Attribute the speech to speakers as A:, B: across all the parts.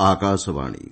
A: आकाशवाणी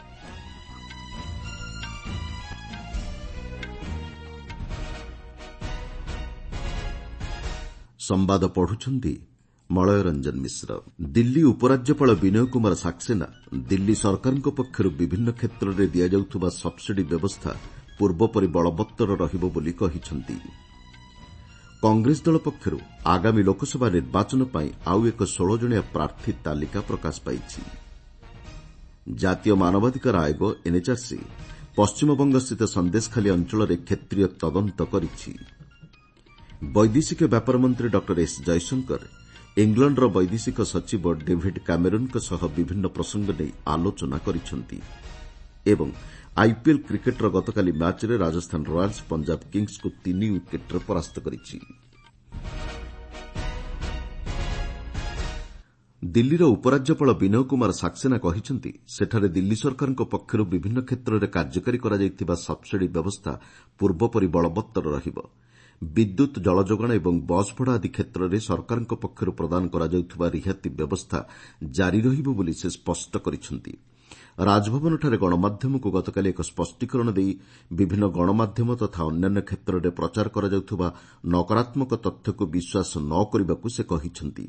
A: संवाद पढ़ुछंती मलय रंजन मिश्र। दिल्ली उपराज्यपाल विनय कुमार सक्सेना दिल्ली सरकार पक्षर विभिन्न क्षेत्र में दि जाउथुबा सब्सिडी व्यवस्था पूर्वपरि बलवत्तर रहिबो बोली कहिसंती। कांग्रेस दल पक्षर आगामी लोकसभा निर्वाचन पई आउ एक 16 जणिया प्रार्थी तालिका प्रकाश पाइछि। जातीय मानवाधिकार आयोग एनएचआरसी पश्चिमबंग स्थित संदेशखाली अंचल में क्षेत्रीय तदंत करिछि। वैदेशिक व्यापार मंत्री डॉ एस जयशंकर इंग्लैंडर वैदेशिक सचिव डेविड कैमेरन सह विभिन्न प्रसंग नहीं आलोचना करिसेंती। एवं आईपीएल क्रिकेटर गतकाली मैच रे राजस्थान रॉयल्स पंजाब किंग्स को 3 विकेट परास्त करिछि। दिल्लीर उपराज्यपाल विनय कुमार सक्सेना कहिसेंती सेठारे दिल्ली सरकार पक्षर विभिन्न क्षेत्र में कार्यकारी करा जाइथिबा सब्सिडी व्यवस्था पूर्वपरि बलवत्तर रहिबो। विद्युत जलजोगाण एवं बस भड़ा आदि क्षेत्र में सरकार पक्षर प्रदान करा जाउथुबा रिहाती व्यवस्था जारी रहिबो बोली से स्पष्ट करिसेंती। राजभवनଠାରେ गणमाध्यमକୁ गतकाली एक स्पष्टीकरण देई विभिन्न गणमाध्यम तथा अन्यान्य क्षेत्र में प्रचार करा जाउथुबा नकारात्मक तथ्यକୁ विश्वास न କରିବାକୁ से कहिसेंती।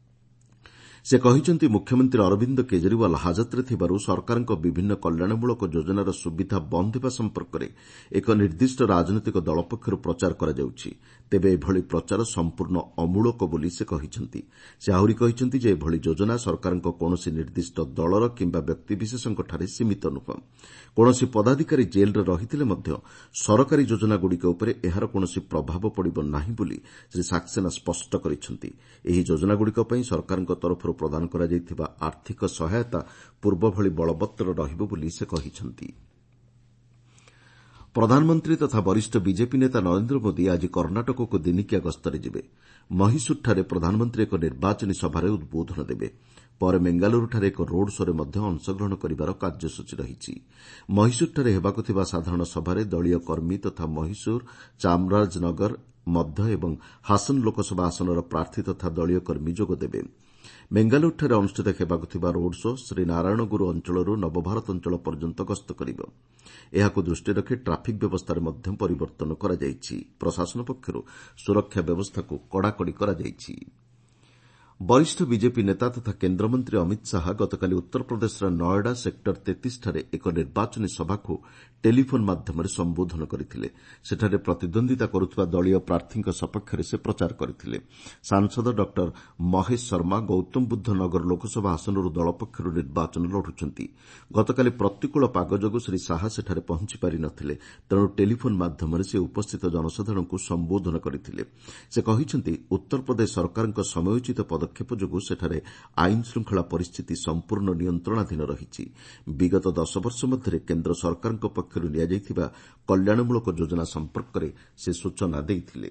A: से कहिसेंती मुख्यमंत्री अरविंद केजरीवाल हाजतरे थिबारु सरकारଙ୍କ विभिन्न कल्याणमूलक योजनार सुविधा बंद हेबा संपर्क में एक निर्दिष्ट राजनैतिक दल पक्षर प्रचार करा जाउछि। तेबे एभଳି प्रचार संपूर्ण अमूलक बोली से कहिसेंती। से आहुरी कहिसेंती जे एभଳି योजना सरकारଙ୍କ कोनोसी निर्दिष्ट दलर किंबा व्यक्तिविशेषଙ୍କଠାରେ सीमित नुह। कोनोसी पदाधिकारी जेल रे रहिथिले मध्य सरकारी योजना गुड़िक उपरे एहार कोनोसी प्रभाव पड़िबो नाही बोली श्री सक्सेना स्पष्ट करिसेंती। एही योजना गुड़िक पई सरकारଙ୍କ तरफरु प्रदान करा जाइथिबा आर्थिक सहायता पूर्व भली बलवत्तर रहिबो बोली से कहिसेंती। प्रधानमंत्री तथा वरिष्ठ बीजेपी नेता नरेंद्र मोदी आज कर्णाटक को दिनिकिया गस्तरे जिबे। महिसूरଠାରେ प्रधानमंत्री एक निर्वाचनी सभारे उद्बोधन देबे। पर मेंगालुरुଠାରେ एक रोड शो रे मध्य अंशग्रहण करिबार कार्यसूची रहिछि। महिसूरଠାରେ हेबाकु थिबा साधारण सभारे दलीय कर्मी तथा महिसूर चामराजनगर मध्य एवं हासन लोकसभा आसनर प्रार्थी तथा दलीय कर्मी जोग देबे। मेंगालुरुଠାରେ अनुष्ठित हेबाकु थिबा रोड शो श्री नारायणगुरु अंचलରୁ नवभारत अंचल पर्यंत गस्त करिबो। एहाकु दृष्टि रखि ट्राफिक व्यवस्था मध्य परिवर्तन करा जाइछि। प्रशासन पक्षरु सुरक्षा व्यवस्था को कड़ाकड़ी करा जाइछि। वरिष्ठ बीजेपी नेता तथा केन्द्रमंत्री अमित शाह गतकाली उत्तर प्रदेशर नोएडा सेक्टर 33 ठारे एक निर्वाचनी सभा को टेलीफोन माध्यम संबोधन करथिले। सेठारे प्रतिद्वंदिता करुथबा दलीय प्रार्थी सपक्षरे से प्रचार करथिले। सांसद डॉ महेश शर्मा गौतम बुद्ध नगर लोकसभा आसनରୁ दल पक्षरु निर्वाचन लढुछंती। गतकाली प्रतिकूल पाग जोगु श्री शाह सेठारे पहुंची पारि नथिले, तेणु टेलीफोन माध्यम से उपस्थित जनसाधारण को संबोधन करथिले। से कहिसेंती उत्तर प्रदेश सरकारଙ୍କ समयोचित पदक्षेप जोगु सेठारे आईन श्रृंखला परिस्थिति संपूर्ण नियंत्रणाधीन रहिछि। विगत 10 वर्ष मध्य केन्द्र सरकारଙ୍କ पक्षरु निया जाइथिबा कल्याणमूलक योजना संपर्क में से सूचना देइथिले।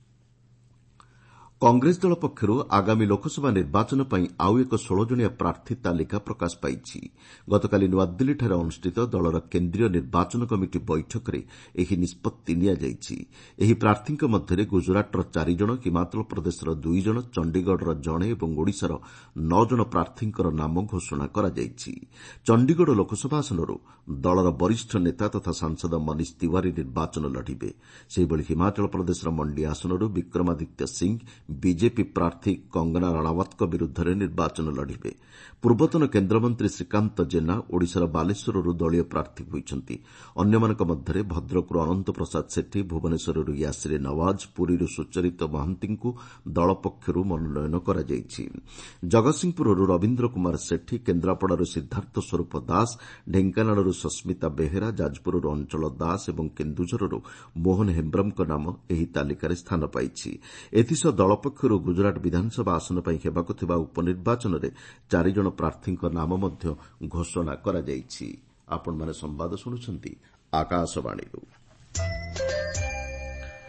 A: कांग्रेस दल पक्षरु आगामी लोकसभा निर्वाचन पई आउ एक 16 जणिया प्रार्थी तालिका प्रकाश पाइछि। गतकाली नुआदिल्लीଠାରେ अनुष्ठित दलर केन्द्रीय निर्वाचन कमिटी बैठक में एही निष्पत्ति निया जाइछि। एही प्रार्थीଙ୍କ मध्यरे गुजरातर 4 जण, हिमाचल प्रदेशर 2 जण, चंडीगढ़र जणे एवं ओडिशार 9 जण प्रार्थीଙ୍କର नाम घोषणा करा जाइछि। चंडीगढ़ लोकसभा आसनରୁ दलर वरिष्ठ नेता तथा सांसद मनीष तिवारी निर्वाचन लढिबे। सेहिभଳି हिमाचल प्रदेशर मंडी आसनରୁ विक्रमादित्य सिंह बीजेपी प्रार्थी कंगना राणावतଙ୍କ विरुद्ध निर्वाचन लढिबे। पूर्वतन केन्द्रमंत्री श्रीकांत जेना ओडिशार बालेश्वरରୁ दलीय प्रार्थी होइछंती। अन्यମାନଙ୍କ ମଧ୍ୟରେ ଭଦ୍ରକରୁ ଅନନ୍ତ ପ୍ରସାଦ ସେଠୀ, ଭୁବନେଶ୍ୱରରୁ ୟାସିର ନୱାଜ, ପୁରୀରୁ ସୁଚରିତ ମହାନ୍ତିଙ୍କୁ ଦଳ ପକ୍ଷରୁ ମନୋନୟନ କରାଯାଇଛି। ଜଗତସିଂହପୁରରୁ ରବୀନ୍ଦ୍ର କୁମାର ସେଠୀ, କେନ୍ଦ୍ରାପଡ଼ାରୁ ସିଦ୍ଧାର୍ଥ ସ୍ୱରୂପ ଦାସ, ଢେଙ୍କାନାଳରୁ ସସ୍ମିତା ବେହେରା, ଯାଜପୁରରୁ ଅଞ୍ଚଳ ଦାସ ଏବଂ କେନ୍ଦୁଝରରୁ ମୋହନ ହେମ୍ବ୍ରମଙ୍କ ନାମ ଏହି ତାଲିକାରେ ସ୍ଥାନ ପାଇଛି। ଏଥିସହ ଦଳ ପକ୍ଷରୁ ଗୁଜରାଟ ବିଧାନସଭା ଆସନ ପାଇଁ ହେବାକୁ ଥିବା ଉପନିର୍ବାଚନରେ 4 ଜଣ ପ୍ରାର୍ଥୀଙ୍କ ନାମ ମଧ୍ୟ ଘୋଷଣା କରାଯାଇଛି। ଆପଣମାନେ ସମ୍ବାଦ ଶୁଣୁଛନ୍ତି ଆକାଶବାଣୀରୁ।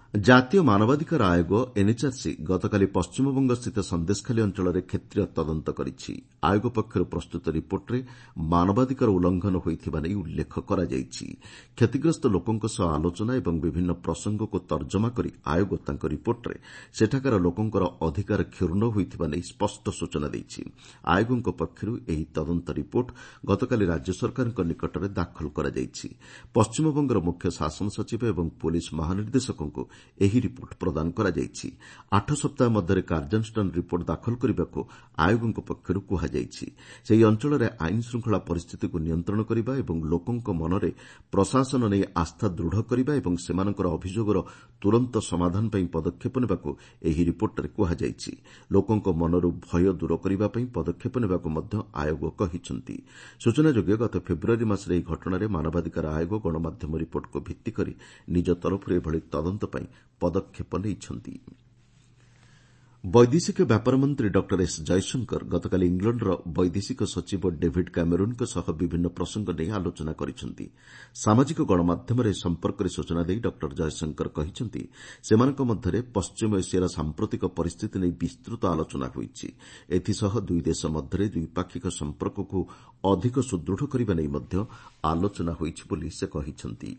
A: ଜାତୀୟ ମାନବାଧିକାର ଆୟୋଗ ଏନ୍ଏଚ୍ଆର୍ସି ଗତକାଲି ପଶ୍ଚିମବଙ୍ଗସ୍ଥିତ ସନ୍ଦେଶଖାଲି ଅଞ୍ଚଳରେ କ୍ଷେତ୍ରୀୟ ତଦନ୍ତ କରିଛି। ଆୟୋଗ ପକ୍ଷରୁ ପ୍ରସ୍ତୁତ ରିପୋର୍ଟରେ ମାନବାଧିକାର ଉଲ୍ଲଂଘନ ହୋଇଥିବା ନେଇ ଉଲ୍ଲେଖ କରାଯାଇଛି। କ୍ଷତିଗ୍ରସ୍ତ ଲୋକଙ୍କ ସହ ଆଲୋଚନା ଏବଂ ବିଭିନ୍ନ ପ୍ରସଙ୍ଗକୁ ତର୍ଜମା କରି ଆୟୋଗ ତାଙ୍କ ରିପୋର୍ଟରେ ସେଠାକାର ଲୋକଙ୍କର ଅଧିକାର କ୍ଷୁର୍ଣ୍ଣ ହୋଇଥିବା ନେଇ ସ୍ପଷ୍ଟ ସୂଚନା ଦେଇଛି। ଆୟୋଗଙ୍କ ପକ୍ଷରୁ ଏହି ତଦନ୍ତ ରିପୋର୍ଟ ଗତକାଲି ରାଜ୍ୟ ସରକାରଙ୍କ ନିକଟରେ ଦାଖଲ କରାଯାଇଛି। ପଶ୍ଚିମବଙ୍ଗର ମୁଖ୍ୟ ଶାସନ ସଚିବ ଏବଂ ପୁଲିସ୍ ମହାନିର୍ଦ୍ଦେଶକଙ୍କୁ ଏହି ରିପୋର୍ଟ ପ୍ରଦାନ କରାଯାଇଛି। 8 ସପ୍ତାହ ମଧ୍ୟରେ କାର୍ଯ୍ୟାନୁଷ୍ଠାନ ରିପୋର୍ଟ ଦାଖଲ କରିବାକୁ ଆୟୋଗଙ୍କ ପକ୍ଷରୁ କୁହାଯାଇଛି। ସେହି ଅଞ୍ଚଳରେ ଆଇନ ଶୃଙ୍ଖଳା ପରିସ୍ଥିତିକୁ ନିୟନ୍ତ୍ରଣ କରିବା ଏବଂ ଲୋକଙ୍କ ମନରେ ପ୍ରଶାସନ ନେଇ ଆସ୍ଥା ଦୃଢ଼ କରିବା ଏବଂ ସେମାନଙ୍କର ଅଭିଯୋଗର ତୁରନ୍ତ ସମାଧାନ ପାଇଁ ପଦକ୍ଷେପ ନେବାକୁ ଏହି ରିପୋର୍ଟରେ କୁହାଯାଇଛି। ଲୋକଙ୍କ ମନରୁ ଭୟ ଦୂର କରିବା ପାଇଁ ପଦକ୍ଷେପ ନେବାକୁ ମଧ୍ୟ ଆୟୋଗ କହିଛନ୍ତି। ସୂଚନାଯୋଗ୍ୟ ଗତ ଫେବୃୟାରୀ ମାସରେ ଏହି ଘଟଣାରେ ମାନବାଧିକାର ଆୟୋଗ ଗଣମାଧ୍ୟମ ରିପୋର୍ଟକୁ ଭିତ୍ତି କରି ନିଜ ତରଫରୁ ଏଭଳି ତଦନ୍ତ ପାଇଁ ପଦକ୍ଷେପ ନେଇଛନ୍ତି। ବୈଦେଶିକ ବ୍ୟାପାର ମନ୍ତ୍ରୀ ଡକ୍ଟର ଏସ୍ ଜୟଶଙ୍କର ଗତକାଲି ଇଂଲଣ୍ଡର ବୈଦେଶିକ ସଚିବ ଡେଭିଡ୍ କ୍ୟାମେରୁନ୍ଙ୍କ ସହ ବିଭିନ୍ନ ପ୍ରସଙ୍ଗ ନେଇ ଆଲୋଚନା କରିଛନ୍ତି। ସାମାଜିକ ଗଣମାଧ୍ୟମରେ ଏ ସମ୍ପର୍କରେ ସୂଚନା ଦେଇ ଡକ୍ଟର ଜୟଶଙ୍କର କହିଛନ୍ତି ସେମାନଙ୍କ ମଧ୍ୟରେ ପଶ୍ଚିମ ଏସିଆର ସାମ୍ପ୍ରତିକ ପରିସ୍ଥିତି ନେଇ ବିସ୍ତୃତ ଆଲୋଚନା ହୋଇଛି। ଏଥିସହ ଦୁଇ ଦେଶ ମଧ୍ୟରେ ଦ୍ୱିପାକ୍ଷିକ ସମ୍ପର୍କକୁ ଅଧିକ ସୁଦୃଢ଼ କରିବା ନେଇ ମଧ୍ୟ ଆଲୋଚନା ହୋଇଛି ବୋଲି ସେ କହିଛନ୍ତି।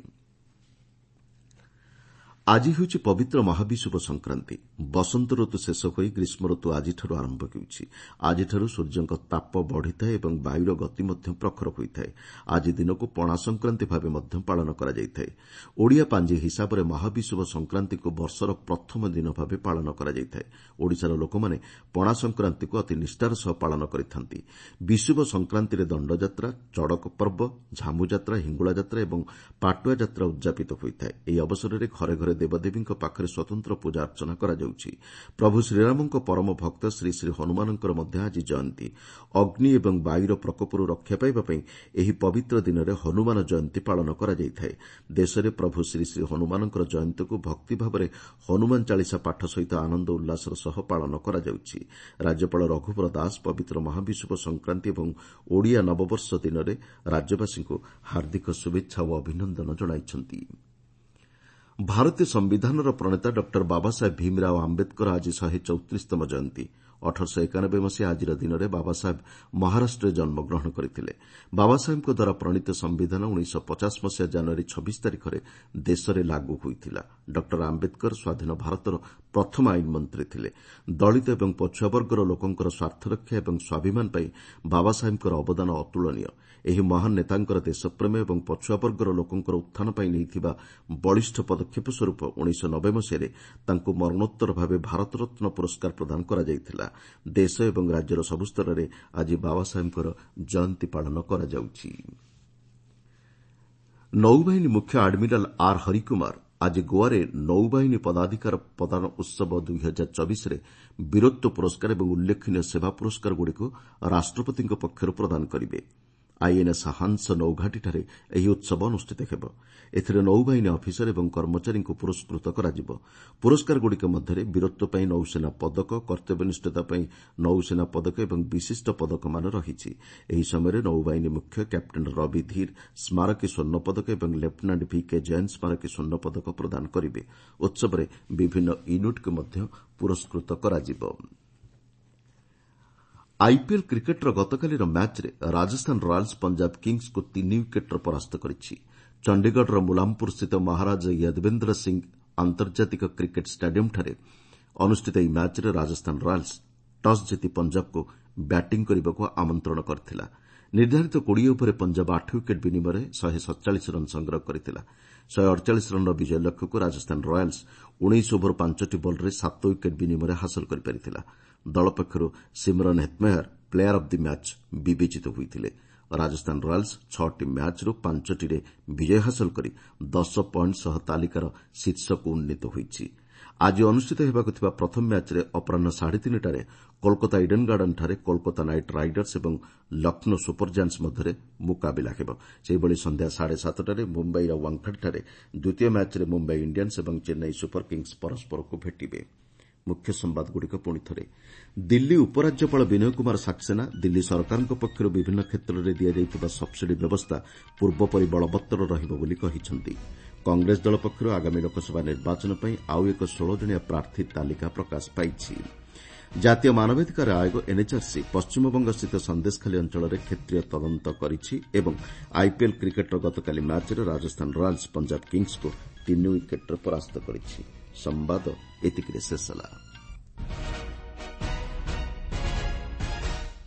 A: ଆଜି ହେଉଛି ପବିତ୍ର ମହାବିଷୁବ ସଂକ୍ରାନ୍ତି। ବସନ୍ତ ଋତୁ ଶେଷ ହୋଇ ଗ୍ରୀଷ୍ମ ଋତୁ ଆଜିଠାରୁ ଆରମ୍ଭ ହେଉଛି। ଆଜିଠାରୁ ସୂର୍ଯ୍ୟଙ୍କ ତାପ ବଢ଼ିଥାଏ ଏବଂ ବାୟୁର ଗତି ମଧ୍ୟ ପ୍ରଖର ହୋଇଥାଏ। ଆଜି ଦିନକୁ ପଣା ସଂକ୍ରାନ୍ତି ଭାବେ ମଧ୍ୟ ପାଳନ କରାଯାଇଥାଏ। ଓଡ଼ିଆ ପାଞ୍ଜି ହିସାବରେ ମହାବିଷୁବ ସଂକ୍ରାନ୍ତିକୁ ବର୍ଷର ପ୍ରଥମ ଦିନ ଭାବେ ପାଳନ କରାଯାଇଥାଏ। ଓଡ଼ିଶାର ଲୋକମାନେ ପଣା ସଂକ୍ରାନ୍ତିକୁ ଅତି ନିଷ୍ଠାର ସହ ପାଳନ କରିଥାନ୍ତି। ବିଷୁବ ସଂକ୍ରାନ୍ତିରେ ଦଣ୍ଡଯାତ୍ରା, ଚଡ଼କ ପର୍ବ, ଝାମୁଯାତ୍ରା, ହିଙ୍ଗୁଳା ଯାତ୍ରା ଏବଂ ପାଟୁଆ ଯାତ୍ରା ଉଦ୍ଯାପିତ ହୋଇଥାଏ। ଏହି ଅବସରରେ ଘରେ ଘରେ ଦେବଦେବୀଙ୍କ ପାଖରେ ସ୍ୱତନ୍ତ୍ର ପୂଜା ଅର୍ଚ୍ଚନା କରାଯାଉଛି। ପ୍ରଭୁ ଶ୍ରୀରାମଙ୍କ ପରମ ଭକ୍ତ ଶ୍ରୀ ଶ୍ରୀ ହନୁମାନଙ୍କର ମଧ୍ୟ ଆଜି ଜୟନ୍ତୀ। ଅଗ୍ନି ଏବଂ ବାୟୁର ପ୍ରକୋପରୁ ରକ୍ଷା ପାଇବା ପାଇଁ ଏହି ପବିତ୍ର ଦିନରେ ହନୁମାନ ଜୟନ୍ତୀ ପାଳନ କରାଯାଇଥାଏ। ଦେଶରେ ପ୍ରଭୁ ଶ୍ରୀ ଶ୍ରୀ ହନୁମାନଙ୍କର ଜୟନ୍ତୀକୁ ଭକ୍ତିଭାବରେ ହନୁମାନ ଚାଳିଶା ପାଠ ସହିତ ଆନନ୍ଦ ଉଲ୍ଲାସର ସହ ପାଳନ କରାଯାଉଛି। ରାଜ୍ୟପାଳ ରଘୁବର ଦାସ ପବିତ୍ର ମହାବିଷୁବ ସଂକ୍ରାନ୍ତି ଏବଂ ଓଡ଼ିଆ ନବବର୍ଷ ଦିନରେ ରାଜ୍ୟବାସୀଙ୍କୁ ହାର୍ଦ୍ଦିକ ଶୁଭେଚ୍ଛା ଓ ଅଭିନନ୍ଦନ ଜଣାଇଛନ୍ତି। ଭାରତୀୟ ସମ୍ବିଧାନର ପ୍ରଣେତା ଡକ୍ଟର ବାବାସାହେବ ଭୀମରାଓ ଆମ୍ବେଦକର ଆଜି 134ତମ ଜୟନ୍ତୀ। 1891 ମସିହା ଆଜିର ଦିନରେ ବାବାସାହେବ ମହାରାଷ୍ଟ୍ରରେ ଜନ୍ମଗ୍ରହଣ କରିଥିଲେ। ବାବାସାହେବଙ୍କ ଦ୍ୱାରା ପ୍ରଣୀତ ସମ୍ବିଧାନ 1950 ମସିହା ଜାନୁଆରୀ 26 ତାରିଖରେ ଦେଶରେ ଲାଗୁ ହୋଇଥିଲା। ଡକ୍ଟର ଆମ୍ବେଦକର ସ୍ୱାଧୀନ ଭାରତର ପ୍ରଥମ ଆଇନ ମନ୍ତ୍ରୀ ଥିଲେ। ଦଳିତ ଏବଂ ପଛୁଆବର୍ଗର ଲୋକଙ୍କର ସ୍ୱାର୍ଥରକ୍ଷା ଏବଂ ସ୍ୱାଭିମାନ ପାଇଁ ବାବାସାହେବଙ୍କର ଅବଦାନ ଅତୁଳନୀୟ। ଏହି ମହାନ ନେତାଙ୍କର ଦେଶପ୍ରେମ ଏବଂ ପଛୁଆବର୍ଗର ଲୋକଙ୍କର ଉତ୍ଥାନ ପାଇଁ ନେଇଥିବା ବଳିଷ୍ଠ ପଦକ୍ଷେପ ସ୍ୱରୂପ 1990 ମସିହାରେ ତାଙ୍କୁ ମରଣୋତ୍ତର ଭାବେ ଭାରତରତ୍ନ ପୁରସ୍କାର ପ୍ରଦାନ କରାଯାଇଥିଲା। ଦେଶ ଏବଂ ରାଜ୍ୟର ସବୁ ସ୍ତରରେ ଆଜି ବାବାସାହେବଙ୍କର ଜୟନ୍ତୀ ପାଳନ କରାଯାଉଛି। ନୌବାହିନୀ ମୁଖ୍ୟ ଆଡମିରାଲ ଆର୍ ହରିକୁମାର ଆଜି ଗୋଆରେ ନୌବାହିନୀ ପଦାଧିକାର ପ୍ରଦାନ ଉତ୍ସବ 2024ରେ ବୀରତ୍ୱ ପୁରସ୍କାର ଏବଂ ଉଲ୍ଲେଖନୀୟ ସେବା ପୁରସ୍କାରଗୁଡ଼ିକୁ ରାଷ୍ଟ୍ରପତିଙ୍କ ପକ୍ଷରୁ ପ୍ରଦାନ କରିବେ। ଆଇଏନ୍ଏସ୍ ହାନ୍ସ ନୌଘାଟିଠାରେ ଏହି ଉତ୍ସବ ଅନୁଷ୍ଠିତ ହେବ। ଏଥିରେ ନୌବାହିନୀ ଅଫିସର ଏବଂ କର୍ମଚାରୀଙ୍କୁ ପୁରସ୍କୃତ କରାଯିବ। ପୁରସ୍କାରଗୁଡ଼ିକ ମଧ୍ୟରେ ବୀରତ୍ୱ ପାଇଁ ନୌସେନା ପଦକ, କର୍ତ୍ତବ୍ୟନିଷ୍ଠତା ପାଇଁ ନୌସେନା ପଦକ ଏବଂ ବିଶିଷ୍ଟ ପଦକମାନ ରହିଛି। ଏହି ସମୟରେ ନୌବାହିନୀ ମୁଖ୍ୟ କ୍ୟାପ୍ଟେନ୍ ରବି ଧୀର ସ୍ମାରକୀ ସ୍ୱର୍ଣ୍ଣ ପଦକ ଏବଂ ଲେଫ୍ଟନାଣ୍ଟ ଭିକେ ଜୈନ ସ୍ମାରକୀ ସ୍ୱର୍ଣ୍ଣ ପଦକ ପ୍ରଦାନ କରିବେ। ଉତ୍ସବରେ ବିଭିନ୍ନ ୟୁନିଟ୍କୁ ମଧ୍ୟ ପୁରସ୍କୃତ କରାଯିବ। ଆଇପିଏଲ୍ କ୍ରିକେଟ୍ର ଗତକାଲିର ମ୍ୟାଚ୍ରେ ରାଜସ୍ଥାନ ରୟାଲ୍ସ ପଞ୍ଜାବ କିଙ୍ଗ୍ସକୁ 3 ୱିକେଟ୍ରେ ପରାସ୍ତ କରିଛି। ଚଣ୍ଡିଗଡ଼ର ମୁଲାମପୁରସ୍ଥିତ ମହାରାଜା ୟଦବେନ୍ଦ୍ର ସିଂ ଆନ୍ତର୍ଜାତିକ କ୍ରିକେଟ୍ ଷ୍ଟାଡିୟମ୍ଠାରେ ଅନୁଷ୍ଠିତ ଏହି ମ୍ୟାଚ୍ରେ ରାଜସ୍ଥାନ ରୟାଲ୍ସ ଟସ୍ ଜିତି ପଞ୍ଜାବକୁ ବ୍ୟାଟିଂ କରିବାକୁ ଆମନ୍ତ୍ରଣ କରିଥିଲା। ନିର୍ଦ୍ଧାରିତ 20 ଓଭରରେ ପଞ୍ଜାବ 8 ୱିକେଟ୍ ବିନିମୟରେ 147 ରନ୍ ସଂଗ୍ରହ କରିଥିଲା। 148 ରନ୍ର ବିଜୟ ଲକ୍ଷ୍ୟକୁ ରାଜସ୍ଥାନ ରୟାଲ୍ସ 19 ଓଭର 5ଟି ବଲ୍ରେ 7 ୱିକେଟ୍ ବିନିମୟରେ ହାସଲ କରିପାରିଥିଲା। ଦଳ ପକ୍ଷରୁ Shimron Hetmyer player of the match ବିବେଚିତ ହୋଇଥିଲେ। ରାଜସ୍ଥାନ ରୟାଲ୍ସ 6ଟି ମ୍ୟାଚ୍ରୁ 5ଟିରେ ବିଜୟ ହାସଲ କରି 10 ପଏଣ୍ଟ ସହ ତାଲିକାର ଶୀର୍ଷକୁ ଉନ୍ନୀତ ହୋଇଛି। ଆଜି ଅନୁଷ୍ଠିତ ହେବାକୁ ଥିବା ପ୍ରଥମ ମ୍ୟାଚ୍ରେ ଅପରାହ୍ନ 3:30ଟାରେ କୋଲକାତା ଇଡେନ୍ ଗାର୍ଡେନ୍ଠାରେ କୋଲକାତା ନାଇଟ୍ ରାଇଡର୍ସ ଏବଂ ଲକ୍ଷ୍ନୌ ସୁପର ଜାୟାଣ୍ଟସ୍ ମଧ୍ୟରେ ମୁକାବିଲା ହେବ। ସେହିଭଳି ସନ୍ଧ୍ୟା 7:30ଟାରେ ମୁମ୍ବାଇର ୱାଙ୍ଗଖେଡେଠାରେ ଦ୍ୱିତୀୟ ମ୍ୟାଚ୍ରେ ମୁମ୍ବାଇ ଇଣ୍ଡିଆନ୍ସ ଏବଂ ଚେନ୍ନାଇ ସୁପର କିଙ୍ଗ୍ସ ପରସ୍ପରକୁ ଭେଟିବେ। ମୁଖ୍ୟ ସମ୍ବାଦଗୁଡ଼ିକ ପୁଣିଥରେ। ଦିଲ୍ଲୀ ଉପରାଜ୍ୟପାଳ ବିନୟ କୁମାର ସାକ୍ସେନା ଦିଲ୍ଲୀ ସରକାରଙ୍କ ପକ୍ଷରୁ ବିଭିନ୍ନ କ୍ଷେତ୍ରରେ ଦିଆଯାଇଥିବା ସବ୍ସିଡି ବ୍ୟବସ୍ଥା ପୂର୍ବପରି ବଳବତ୍ତର ରହିବ ବୋଲି କହିଛନ୍ତି। କଂଗ୍ରେସ ଦଳ ପକ୍ଷରୁ ଆଗାମୀ ଲୋକସଭା ନିର୍ବାଚନ ପାଇଁ ଆଉ ଏକ 16 ଜଣିଆ ପ୍ରାର୍ଥୀ ତାଲିକା ପ୍ରକାଶ ପାଇଛି। ଜାତୀୟ ମାନବାଧିକାର ଆୟୋଗ ଏନ୍ଏଚ୍ଆର୍ସି ପଶ୍ଚିମବଙ୍ଗସ୍ଥିତ ସନ୍ଦେଶଖାଲି ଅଞ୍ଚଳରେ କ୍ଷେତ୍ରୀୟ ତଦନ୍ତ କରିଛି ଏବଂ ଆଇପିଏଲ୍ କ୍ରିକେଟ୍ର ଗତକାଲି ମ୍ୟାଚ୍ରେ ରାଜସ୍ଥାନ ରୟାଲ୍ସ ପଞ୍ଜାବ କିଙ୍ଗ୍ସକୁ 3 ୱିକେଟ୍ରେ ପରାସ୍ତ କରିଛି। ସମ୍ବାଦ ଏତିକିରେ ଶେଷ ହେଲା।